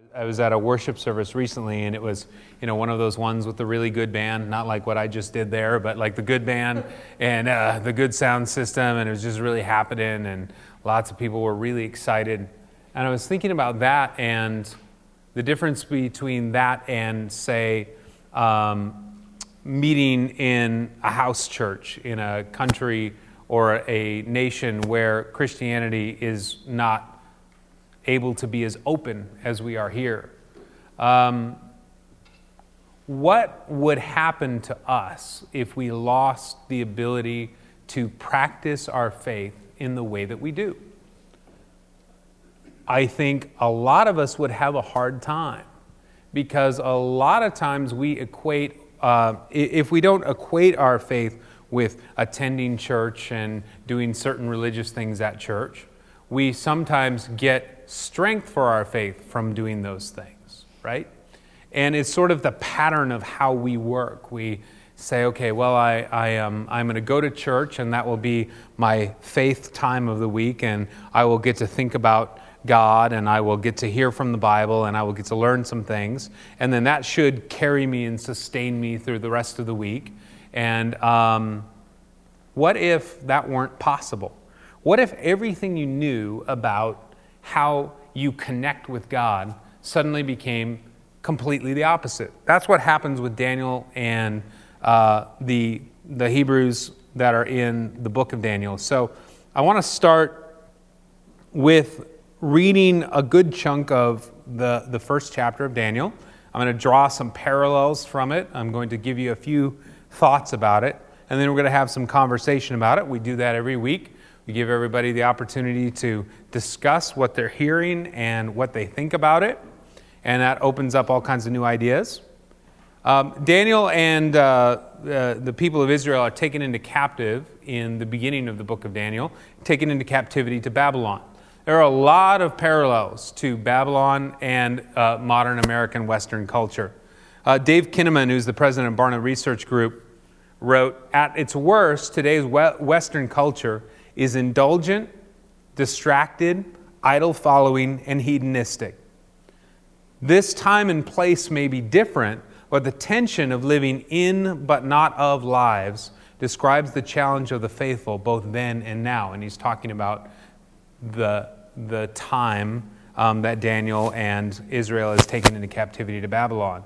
I was at a worship service recently, and it was, one of those ones with the really good band, not like what I just did there, but like the good band and the good sound system, and it was just really happening, and lots of people were really excited. And I was thinking about that and the difference between that and, say, meeting in a house church in a country or a nation where Christianity is not able to be as open as we are here. What would happen to us if we lost the ability to practice our faith in the way that we do? I think a lot of us would have a hard time, because a lot of times we equate, if we don't equate our faith with attending church and doing certain religious things at church, we sometimes get strength for our faith from doing those things, right? And it's sort of the pattern of how we work. We say, okay, well, I'm going to go to church, and that will be my faith time of the week, and I will get to think about God, and I will get to hear from the Bible, and I will get to learn some things, and then that should carry me and sustain me through the rest of the week. And what if that weren't possible? What if everything you knew about how you connect with God suddenly became completely the opposite? That's what happens with Daniel and the Hebrews that are in the book of Daniel. So I want to start with reading a good chunk of the first chapter of Daniel. I'm going to draw some parallels from it. I'm going to give you a few thoughts about it, and then we're going to have some conversation about it. We do that every week. We give everybody the opportunity to discuss what they're hearing and what they think about it, and that opens up all kinds of new ideas. Daniel and the people of Israel are taken into captive in the beginning of the book of Daniel, taken into captivity to Babylon. There are a lot of parallels to Babylon and modern American Western culture. Dave Kinnaman, who's the president of Barna Research Group, wrote, "At its worst, today's Western culture is indulgent, distracted, idol-following, and hedonistic. This time and place may be different, but the tension of living in but not of lives describes the challenge of the faithful both then and now." And he's talking about the time that Daniel and Israel is taken into captivity to Babylon.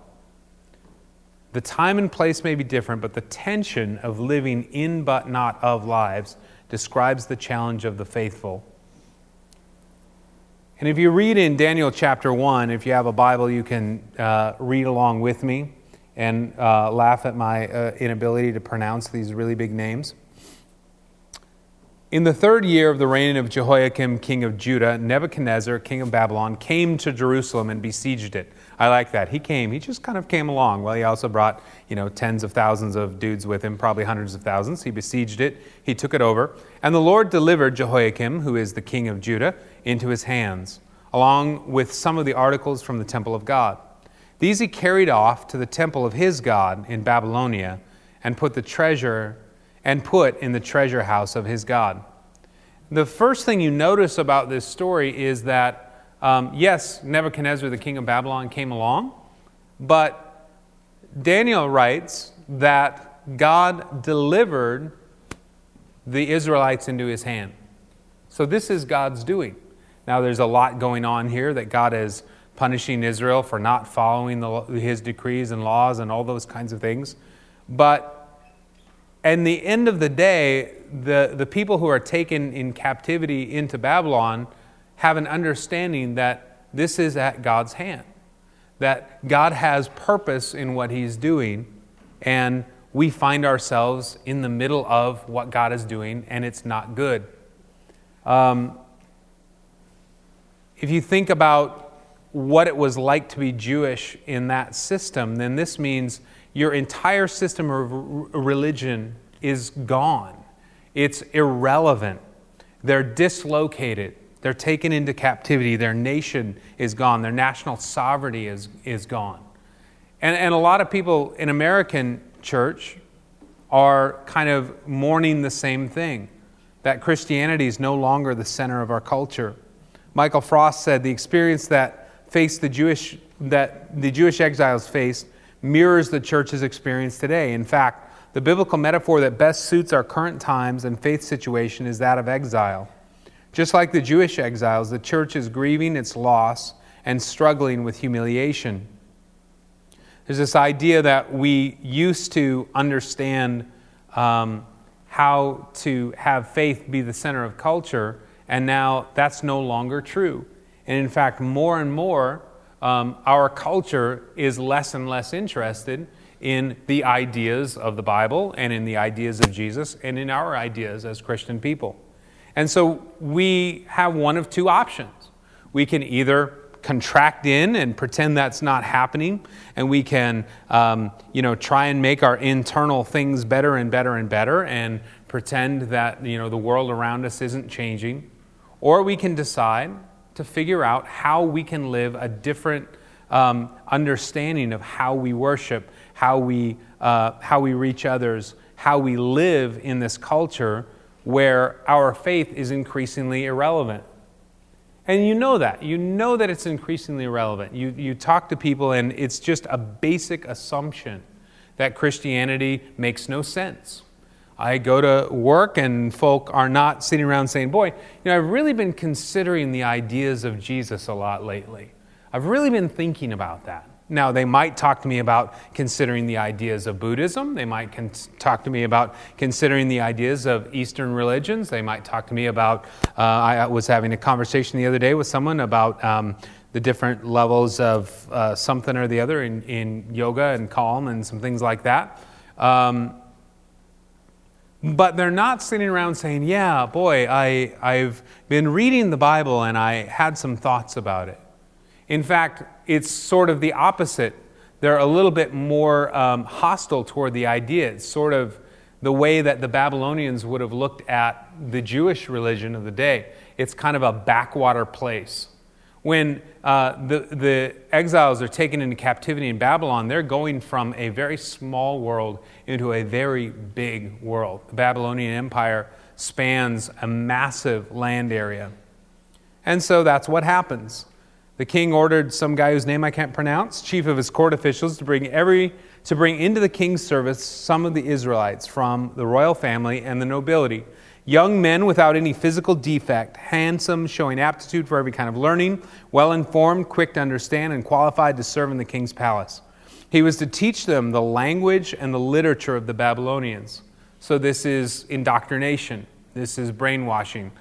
The time and place may be different, but the tension of living in but not of lives describes the challenge of the faithful. And if you read in Daniel chapter 1, if you have a Bible, you can read along with me and laugh at my inability to pronounce these really big names. In the 3rd year of the reign of Jehoiakim, king of Judah, Nebuchadnezzar, king of Babylon, came to Jerusalem and besieged it. I like that. He just kind of came along. Well, he also brought, tens of thousands of dudes with him, probably hundreds of thousands. He besieged it. He took it over. And the Lord delivered Jehoiakim, who is the king of Judah, into his hands, along with some of the articles from the temple of God. These he carried off to the temple of his God in Babylonia and put in the treasure house of his God. The first thing you notice about this story is that yes, Nebuchadnezzar, the king of Babylon, came along, but Daniel writes that God delivered the Israelites into his hand. So this is God's doing. Now there's a lot going on here that God is punishing Israel for not following his decrees and laws and all those kinds of things. But at the end of the day, the people who are taken in captivity into Babylon have an understanding that this is at God's hand, that God has purpose in what he's doing, and we find ourselves in the middle of what God is doing, and it's not good. If you think about what it was like to be Jewish in that system, then this means your entire system of religion is gone. It's irrelevant. They're dislocated. They're taken into captivity. Their nation is gone. Their national sovereignty is gone. And a lot of people in American church are kind of mourning the same thing, that Christianity is no longer the center of our culture. Michael Frost said, "The experience that the Jewish exiles faced mirrors the church's experience today. In fact, the biblical metaphor that best suits our current times and faith situation is that of exile. Just like the Jewish exiles, the church is grieving its loss and struggling with humiliation. There's this idea that we used to understand how to have faith be the center of culture, and now that's no longer true. And in fact, more and more, our culture is less and less interested in the ideas of the Bible and in the ideas of Jesus and in our ideas as Christian people. And so we have one of two options. We can either contract in and pretend that's not happening, and we can try and make our internal things better and better and better and pretend that the world around us isn't changing. Or we can decide to figure out how we can live a different understanding of how we worship, how we reach others, how we live in this culture where our faith is increasingly irrelevant. And you know that it's increasingly irrelevant. You talk to people and it's just a basic assumption that Christianity makes no sense. I go to work and folk are not sitting around saying, boy, I've really been considering the ideas of Jesus a lot lately. I've really been thinking about that. Now, they might talk to me about considering the ideas of Buddhism. They might talk to me about considering the ideas of Eastern religions. They might talk to me about, I was having a conversation the other day with someone about the different levels of something or the other in yoga and calm and some things like that. But they're not sitting around saying, yeah, boy, I've been reading the Bible and I had some thoughts about it. In fact, it's sort of the opposite. They're a little bit more hostile toward the idea. It's sort of the way that the Babylonians would have looked at the Jewish religion of the day. It's kind of a backwater place. When the exiles are taken into captivity in Babylon, they're going from a very small world into a very big world. The Babylonian Empire spans a massive land area. And so that's what happens. The king ordered some guy whose name I can't pronounce, chief of his court officials, to bring into the king's service some of the Israelites from the royal family and the nobility. Young men without any physical defect, handsome, showing aptitude for every kind of learning, well-informed, quick to understand, and qualified to serve in the king's palace. He was to teach them the language and the literature of the Babylonians. So this is indoctrination. This is brainwashing.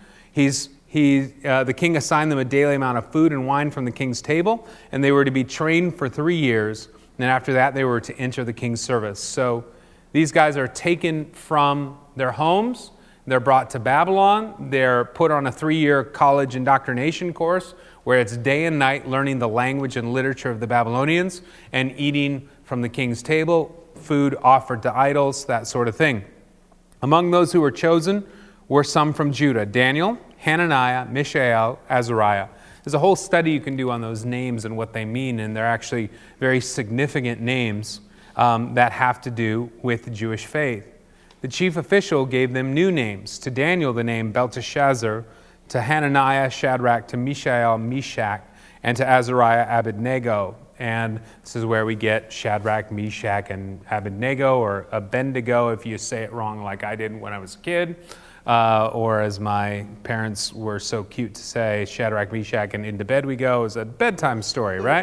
The king assigned them a daily amount of food and wine from the king's table, and they were to be trained for 3 years. And then after that, they were to enter the king's service. So these guys are taken from their homes. They're brought to Babylon. They're put on a 3-year college indoctrination course where it's day and night learning the language and literature of the Babylonians and eating from the king's table, food offered to idols, that sort of thing. Among those who were chosen were some from Judah: Daniel, Hananiah, Mishael, Azariah. There's a whole study you can do on those names and what they mean, and they're actually very significant names that have to do with the Jewish faith. The chief official gave them new names. To Daniel, the name Belteshazzar; to Hananiah, Shadrach; to Mishael, Meshach; and to Azariah, Abednego. And this is where we get Shadrach, Meshach, and Abednego, or Abednego if you say it wrong like I did when I was a kid. Or as my parents were so cute to say, Shadrach, Meshach, and into bed we go. Is a bedtime story, right?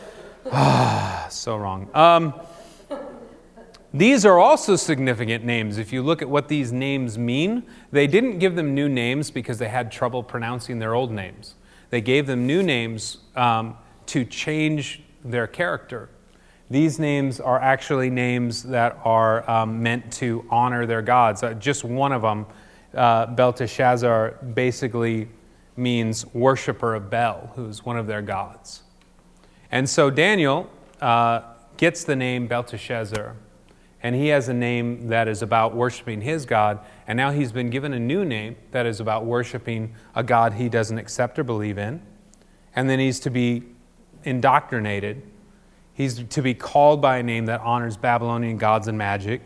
So wrong. These are also significant names. If you look at what these names mean, they didn't give them new names because they had trouble pronouncing their old names. They gave them new names to change their character. These names are actually names that are meant to honor their gods. Just one of them, Belteshazzar, basically means worshiper of Bel, who's one of their gods. And so Daniel gets the name Belteshazzar, and he has a name that is about worshiping his God, and now he's been given a new name that is about worshiping a God he doesn't accept or believe in, and then he's to be indoctrinated. He's to be called by a name that honors Babylonian gods and magic.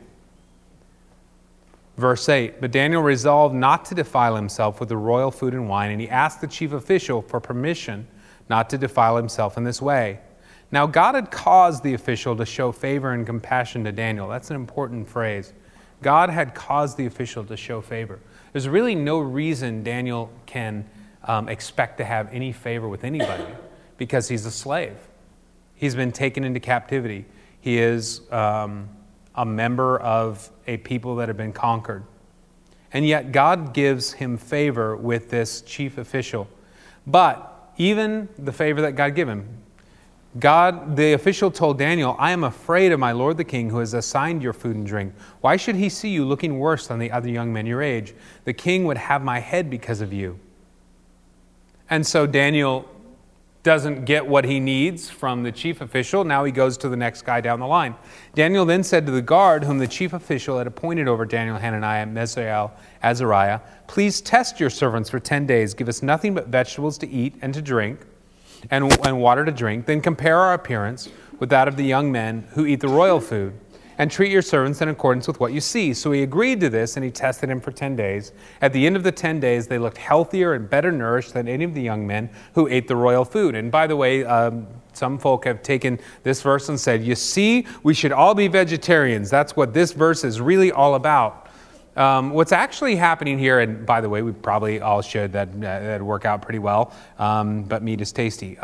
Verse 8, but Daniel resolved not to defile himself with the royal food and wine, and he asked the chief official for permission not to defile himself in this way. Now God had caused the official to show favor and compassion to Daniel. That's an important phrase. God had caused the official to show favor. There's really no reason Daniel can expect to have any favor with anybody because he's a slave. He's been taken into captivity. He is a member of a people that have been conquered. And yet God gives him favor with this chief official. But even the favor that God gave him, the official told Daniel, I am afraid of my lord the king who has assigned your food and drink. Why should he see you looking worse than the other young men your age? The king would have my head because of you. And so Daniel doesn't get what he needs from the chief official. Now he goes to the next guy down the line. Daniel then said to the guard whom the chief official had appointed over Daniel, Hananiah, Mishael, Azariah, please test your servants for 10 days. Give us nothing but vegetables to eat and to drink and water to drink. Then compare our appearance with that of the young men who eat the royal food, and treat your servants in accordance with what you see. So he agreed to this, and he tested him for 10 days. At the end of the 10 days, they looked healthier and better nourished than any of the young men who ate the royal food. And by the way, some folk have taken this verse and said, you see, we should all be vegetarians. That's what this verse is really all about. What's actually happening here, and by the way, we probably all should, that'd work out pretty well, but meat is tasty.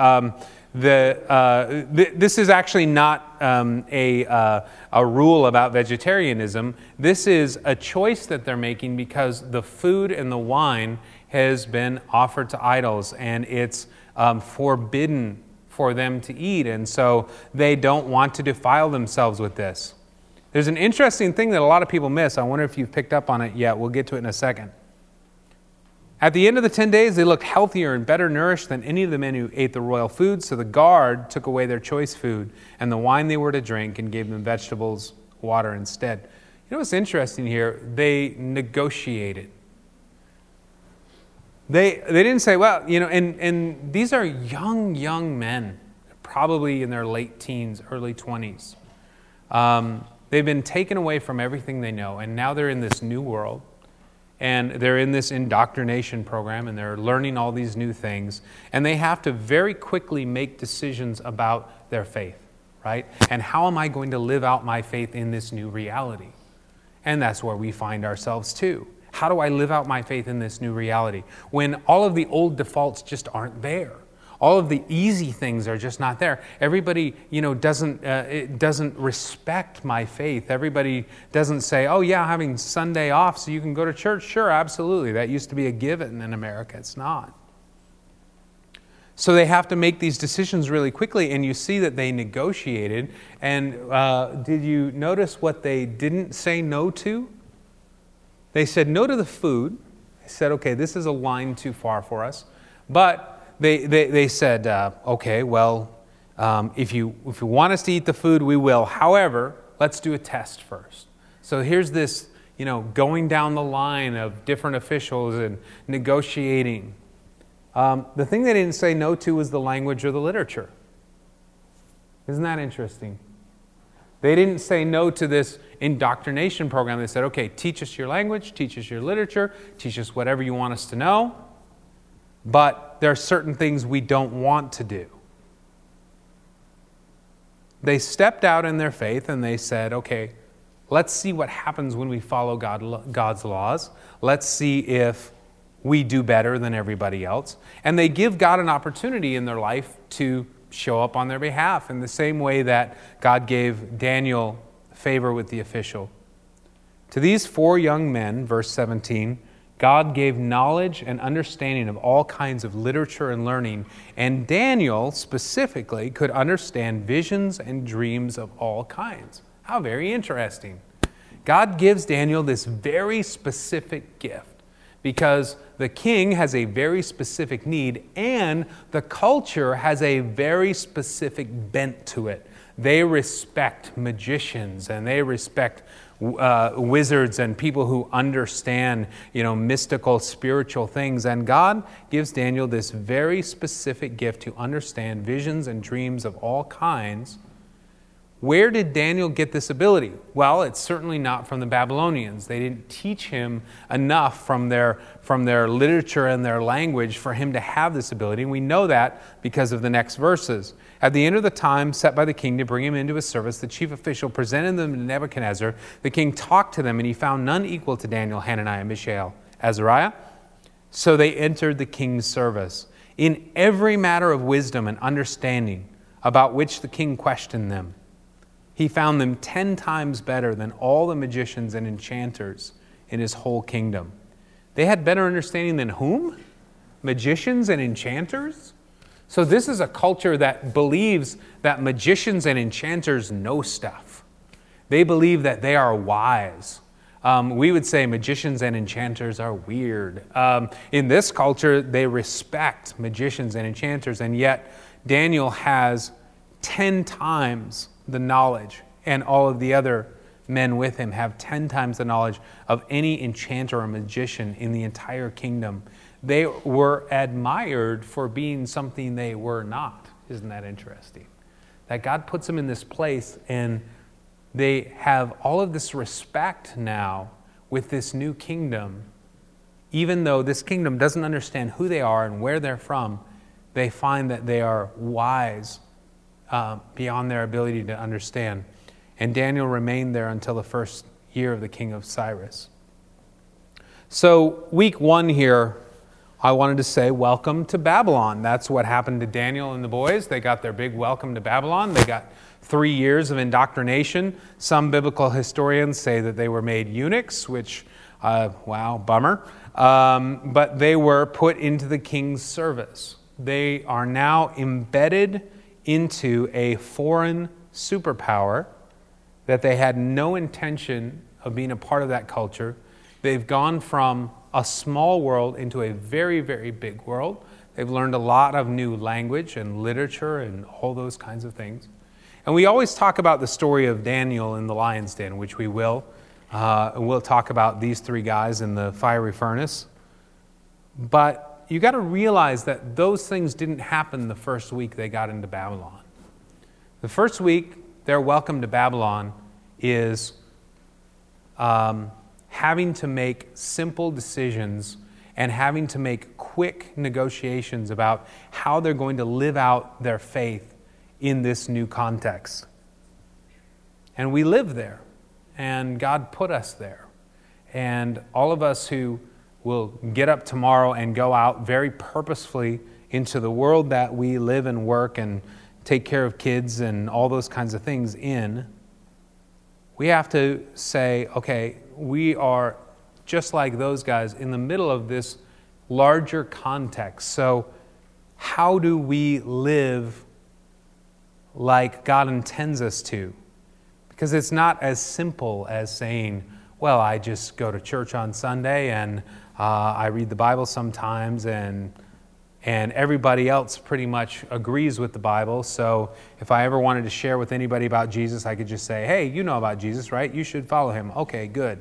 This is actually not a rule about vegetarianism. This is a choice that they're making because the food and the wine has been offered to idols, and it's forbidden for them to eat, and so they don't want to defile themselves with this. There's an interesting thing that a lot of people miss. I wonder if you've picked up on it yet. We'll get to it in a second. At the end of the 10 days, they looked healthier and better nourished than any of the men who ate the royal food. So the guard took away their choice food and the wine they were to drink and gave them vegetables, water instead. You know what's interesting here? They negotiated. They didn't say, well, you know, and these are young men, probably in their late teens, early 20s. They've been taken away from everything they know, and now they're in this new world. And they're in this indoctrination program, and they're learning all these new things. And they have to very quickly make decisions about their faith, right? And how am I going to live out my faith in this new reality? And that's where we find ourselves too. How do I live out my faith in this new reality when all of the old defaults just aren't there? All of the easy things are just not there. Everybody, doesn't respect my faith. Everybody doesn't say, oh yeah, having Sunday off so you can go to church. Sure, absolutely. That used to be a given in America. It's not. So they have to make these decisions really quickly, and you see that they negotiated. And did you notice what they didn't say no to? They said no to the food. They said, okay, this is a line too far for us. But They said, okay, well, if you want us to eat the food, we will. However, let's do a test first. So here's this, going down the line of different officials and negotiating. The thing they didn't say no to was the language or the literature. Isn't that interesting? They didn't say no to this indoctrination program. They said, okay, teach us your language, teach us your literature, teach us whatever you want us to know. But there are certain things we don't want to do. They stepped out in their faith and they said, okay, let's see what happens when we follow God's laws. Let's see if we do better than everybody else. And they give God an opportunity in their life to show up on their behalf in the same way that God gave Daniel favor with the official. To these 4 young men, verse 17, God gave knowledge and understanding of all kinds of literature and learning, and Daniel specifically could understand visions and dreams of all kinds. How very interesting. God gives Daniel this very specific gift because the king has a very specific need and the culture has a very specific bent to it. They respect magicians and they respect wizards and people who understand, mystical, spiritual things. And God gives Daniel this very specific gift to understand visions and dreams of all kinds, Where did Daniel get this ability? Well, it's certainly not from the Babylonians. They didn't teach him enough from their literature and their language for him to have this ability. And we know that because of the next verses. At the end of the time set by the king to bring him into his service, the chief official presented them to Nebuchadnezzar. The king talked to them, and he found none equal to Daniel, Hananiah, Mishael, Azariah. So they entered the king's service. In every matter of wisdom and understanding about which the king questioned them, he found them 10 times better than all the magicians and enchanters in his whole kingdom. They had better understanding than whom? Magicians and enchanters? So this is a culture that believes that magicians and enchanters know stuff. They believe that they are wise. We would say magicians and enchanters are weird. In this culture, they respect magicians and enchanters, and yet Daniel has 10 times the knowledge, and all of the other men with him have 10 times the knowledge of any enchanter or magician in the entire kingdom. They were admired for being something they were not. Isn't that interesting? That God puts them in this place, and they have all of this respect now with this new kingdom. Even though this kingdom doesn't understand who they are and where they're from, they find that they are wise beyond their ability to understand. And Daniel remained there until the first year of the king of Cyrus. So week 1 here, I wanted to say welcome to Babylon. That's what happened to Daniel and the boys. They got their big welcome to Babylon. They got 3 years of indoctrination. Some biblical historians say that they were made eunuchs, which, wow, bummer. But they were put into the king's service. They are now embedded into a foreign superpower that they had no intention of being a part of that culture. They've gone from a small world into a very, very big world. They've learned a lot of new language and literature and all those kinds of things. And we always talk about the story of Daniel in the lion's den, which we will. We'll talk about these 3 guys in the fiery furnace. But you got to realize that those things didn't happen the first week they got into Babylon. The first week, their welcome to Babylon is having to make simple decisions and having to make quick negotiations about how they're going to live out their faith in this new context. And we live there, and God put us there. And all of us who will get up tomorrow and go out very purposefully into the world that we live and work and take care of kids and all those kinds of things in, we have to say, okay, we are just like those guys in the middle of this larger context. So how do we live like God intends us to? Because it's not as simple as saying, well, I just go to church on Sunday and I read the Bible sometimes, and everybody else pretty much agrees with the Bible. So if I ever wanted to share with anybody about Jesus, I could just say, hey, you know about Jesus, right? You should follow him. Okay, good.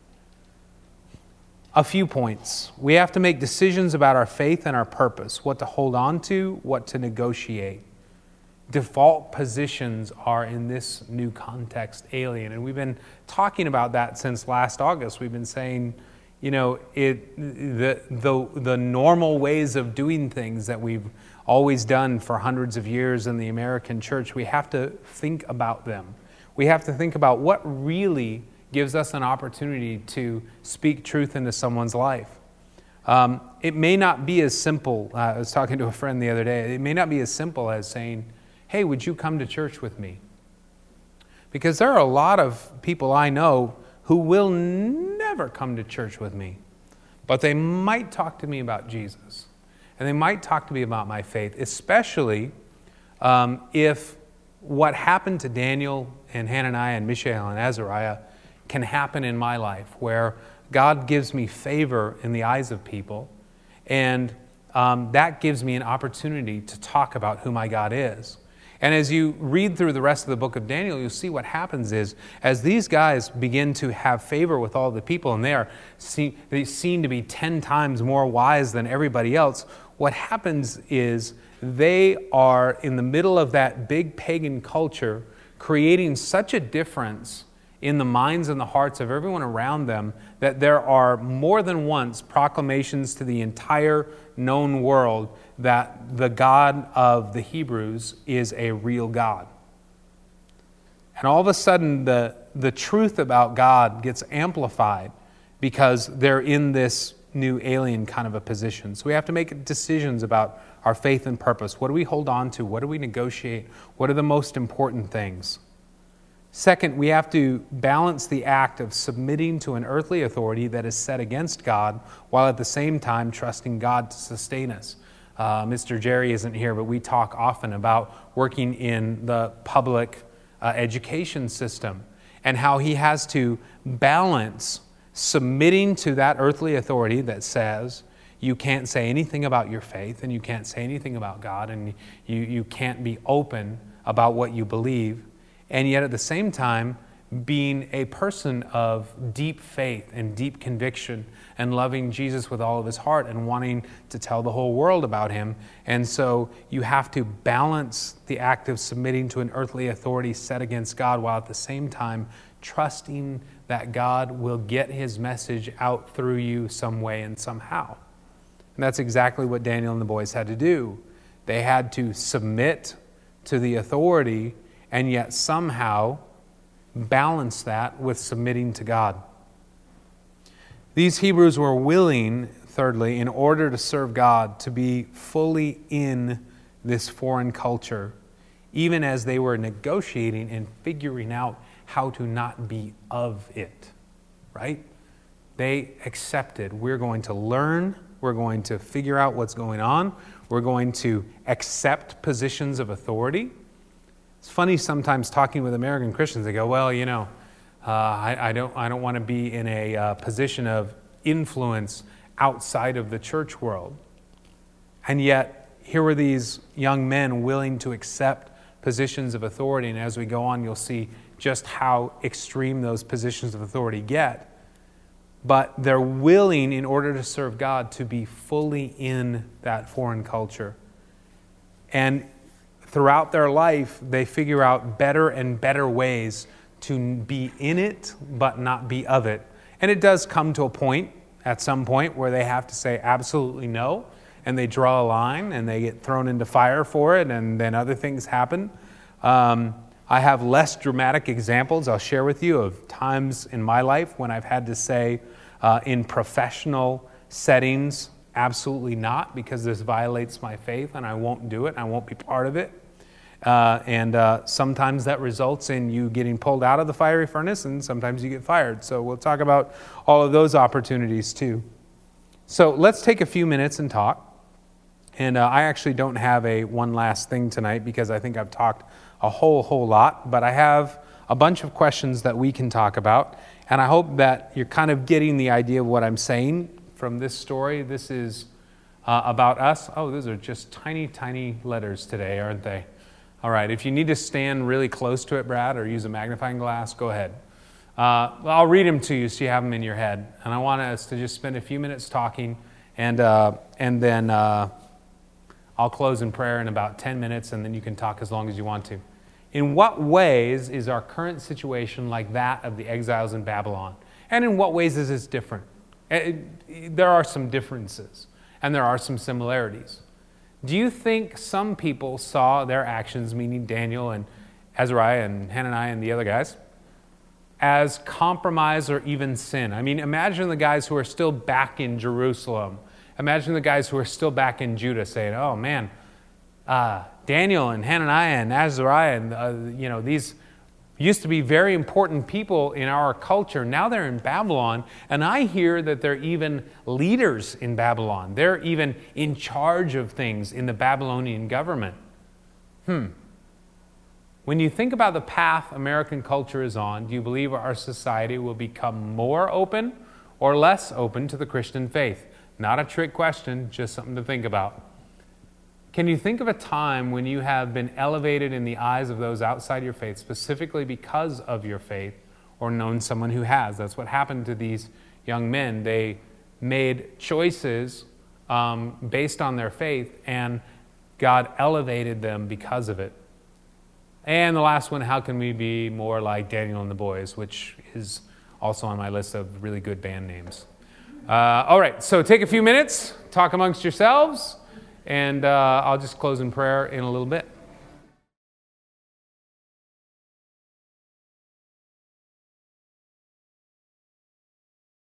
A few points. We have to make decisions about our faith and our purpose, what to hold on to, what to negotiate. Default positions are in this new context alien. And we've been talking about that since last August. We've been saying, you know, the normal ways of doing things that we've always done for hundreds of years in the American church, we have to think about them. We have to think about what really gives us an opportunity to speak truth into someone's life. It may not be as simple. I was talking to a friend the other day. It may not be as simple as saying, hey, would you come to church with me? Because there are a lot of people I know who will never come to church with me, but they might talk to me about Jesus, and they might talk to me about my faith, especially if what happened to Daniel and Hananiah and Mishael and Azariah can happen in my life, where God gives me favor in the eyes of people, and that gives me an opportunity to talk about who my God is. And as you read through the rest of the book of Daniel, you'll see what happens is, as these guys begin to have favor with all the people, and they seem to be 10 times more wise than everybody else, what happens is they are in the middle of that big pagan culture creating such a difference in the minds and the hearts of everyone around them that there are more than once proclamations to the entire known world that the God of the Hebrews is a real God. And all of a sudden, the truth about God gets amplified because they're in this new alien kind of a position. So we have to make decisions about our faith and purpose. What do we hold on to? What do we negotiate? What are the most important things? Second, we have to balance the act of submitting to an earthly authority that is set against God, while at the same time trusting God to sustain us. Mr. Jerry isn't here, but we talk often about working in the public education system and how he has to balance submitting to that earthly authority that says you can't say anything about your faith and you can't say anything about God and you can't be open about what you believe, and yet at the same time being a person of deep faith and deep conviction and loving Jesus with all of his heart and wanting to tell the whole world about him. And so you have to balance the act of submitting to an earthly authority set against God while at the same time trusting that God will get his message out through you some way and somehow. And that's exactly what Daniel and the boys had to do. They had to submit to the authority and yet somehow balance that with submitting to God. These Hebrews were willing, thirdly, in order to serve God, to be fully in this foreign culture, even as they were negotiating and figuring out how to not be of it, right? They accepted, we're going to learn, we're going to figure out what's going on, we're going to accept positions of authority. It's funny sometimes talking with American Christians, they go, well, you know, I don't want to be in a position of influence outside of the church world. And yet, here were these young men willing to accept positions of authority, and as we go on, you'll see just how extreme those positions of authority get. But they're willing, in order to serve God, to be fully in that foreign culture. And throughout their life, they figure out better and better ways to be in it, but not be of it. And it does come to a point, at some point, where they have to say absolutely no, and they draw a line, and they get thrown into fire for it, and then other things happen. I have less dramatic examples I'll share with you of times in my life when I've had to say in professional settings, absolutely not, because this violates my faith and I won't do it, and I won't be part of it. And sometimes that results in you getting pulled out of the fiery furnace, and sometimes you get fired. So we'll talk about all of those opportunities too. So let's take a few minutes and talk. And I actually don't have a one last thing tonight because I think I've talked a whole lot, but I have a bunch of questions that we can talk about. And I hope that you're kind of getting the idea of what I'm saying from this story. This is about us. Oh, those are just tiny, tiny letters today, aren't they? All right, if you need to stand really close to it, Brad, or use a magnifying glass, go ahead. I'll read them to you so you have them in your head. And I want us to just spend a few minutes talking, and then I'll close in prayer in about 10 minutes, and then you can talk as long as you want to. In what ways is our current situation like that of the exiles in Babylon? And in what ways is this different? There are some differences, and there are some similarities. Do you think some people saw their actions, meaning Daniel and Azariah and Hananiah and the other guys, as compromise or even sin? I mean, imagine the guys who are still back in Jerusalem. Imagine the guys who are still back in Judah saying, oh man, Daniel and Hananiah and Azariah, and these used to be very important people in our culture. Now they're in Babylon, and I hear that they're even leaders in Babylon. They're even in charge of things in the Babylonian government. When you think about the path American culture is on, do you believe our society will become more open or less open to the Christian faith? Not a trick question, just something to think about. Can you think of a time when you have been elevated in the eyes of those outside your faith, specifically because of your faith, or known someone who has? That's what happened to these young men. They made choices based on their faith, and God elevated them because of it. And the last one, how can we be more like Daniel and the Boys, which is also on my list of really good band names. All right, so take a few minutes, talk amongst yourselves, and I'll just close in prayer in a little bit.